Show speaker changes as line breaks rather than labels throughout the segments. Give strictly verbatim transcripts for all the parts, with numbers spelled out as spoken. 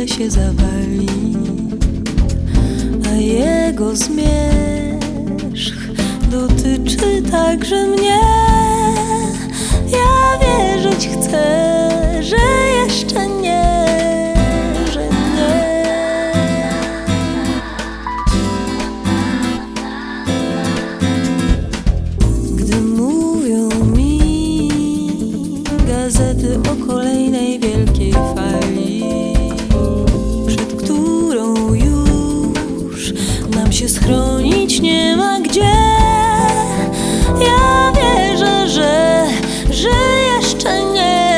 wkrótce się zawali, a jego zmierzch dotyczy także mnie. Ja wierzyć chcę, że jeszcze nie, że nie. Gdy mówią mi gazety o kolejnej wielkiej fali, przed którą już nam się schronić nie ma gdzie, ja wierzę, że, że jeszcze nie.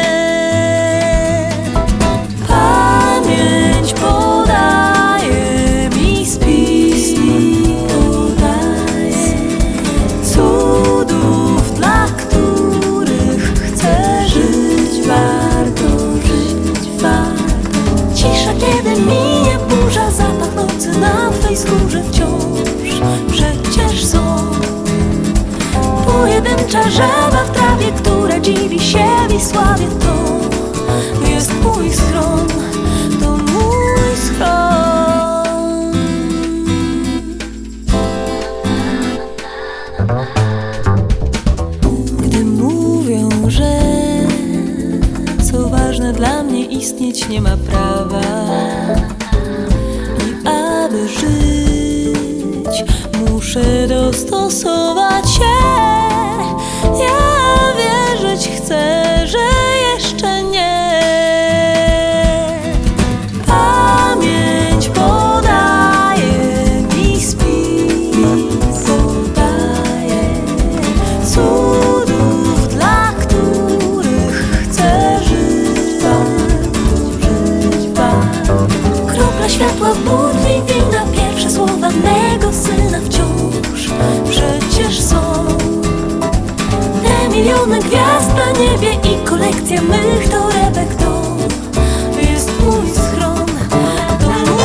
Pamięć podaje mi spis, podaje cudów, dla których chcę żyć, warto żyć, warto. Cisza, kiedy minie burza, zapach nocy na twej skórze wciąż przecież są. Pojedyncza żaba w trawie, która dziwi się Wisławie, to jest mój schron, to mój schron. Gdy mówią, że co ważne dla mnie istnieć nie ma prawa i aby żyć muszę dostosować się, ja wierzyć chcę, że jeszcze nie. Pamięć podaje mi spis, podaje cudów, dla których chcę żyć, warto żyć, warto. Kropla światła w butli wina, pierwsze słowa mego syna wciąż przecież są. Miliony gwiazd na niebie i kolekcja mych torebek, to jest mój schron, to mój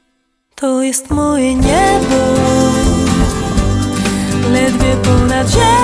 to jest moje niebo, ledwie ponad ziemią.